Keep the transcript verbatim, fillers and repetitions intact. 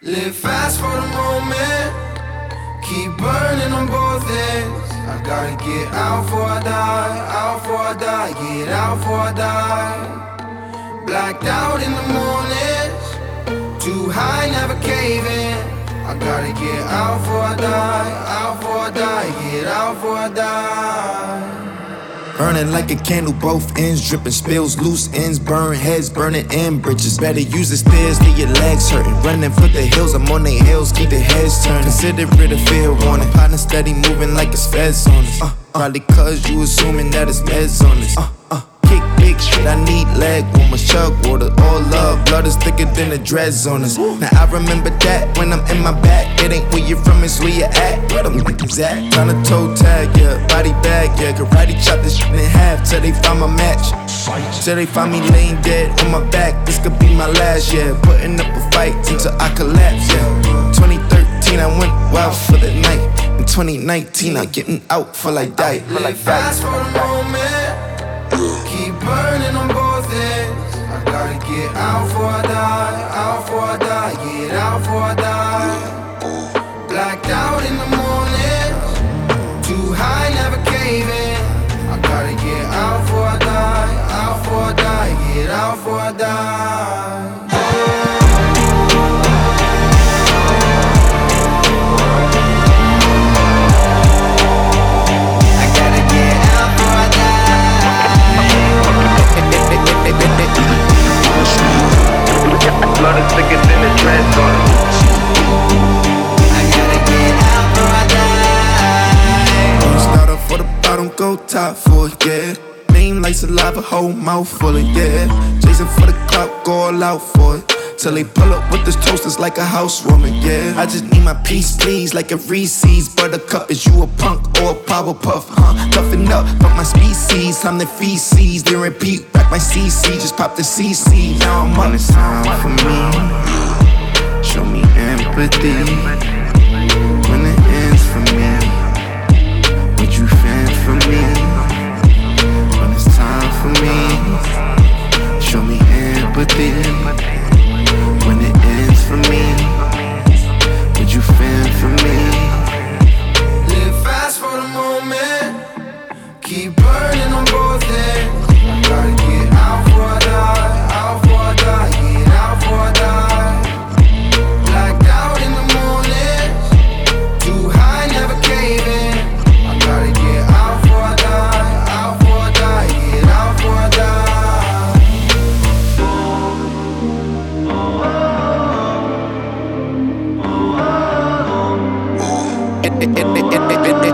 Live fast for the moment, keep burning on both ends. I gotta get out before I die, out before I die, get out before I die. Blacked out in the mornings, too high, never caving. I gotta get out before I die, out before I die, get out before I die. Burning like a candle, both ends dripping, spills, loose ends, burn heads, burning in bridges. Better use the stairs, leave your legs hurting. Running for the hills, I'm on their heels, keep their heads turning. Consider it a fair warning. Partner steady moving like it's feds on us. Uh, uh, probably cause you assuming that it's meds on us. Uh, uh, kick big shit, I need leg warmers, chug water, all love. Blood is thicker than the dreads on us. Now I remember that when I'm in my back. It ain't where you're from, it's where you at. Where them niggas at? Tryna toe tag, yeah, body bag, yeah. Karate chop this shit in half till they find my match. Till they find me laying dead on my back. This could be my last, yeah. Putting up a fight until I collapse, yeah. twenty thirteen, I went wild for the night. In twenty nineteen, I'm getting out for like die. Live fast for the moment, keep burning on both ends. I gotta get out before I die, out before I die, get out before I die. Blacked out in the morning, too high, never caving. I gotta get out before I die, out before I die, get out before I die. Blood is thicker than the dreads on it. I gotta get out before I die. Don't start off for the bottom, go top for it, yeah. Name like saliva, whole mouth full of, yeah. Chasing for the clout, go all out for it. Till they pull up with this toasters like a housewarming, yeah. I just need my peace, please, like a Reese's. Buttercup, is you a punk or a Powerpuff, huh? Toughen up, but my species, I'm the feces. Then repeat, back my C C, just pop the C C. Now I'm on this time for me. Show me empathy. When it ends for me, would you fend for me? When it's time for me, show me empathy. When it ends for me, would you fend for me? Live fast for the moment, keep burning on both ends. I gotta get out before I die, out before I die, get out before I die. Blacked out in the morning, too high, never caving. I gotta get out before I die, out before I die, get out before I die. It, it, it, it, it, it,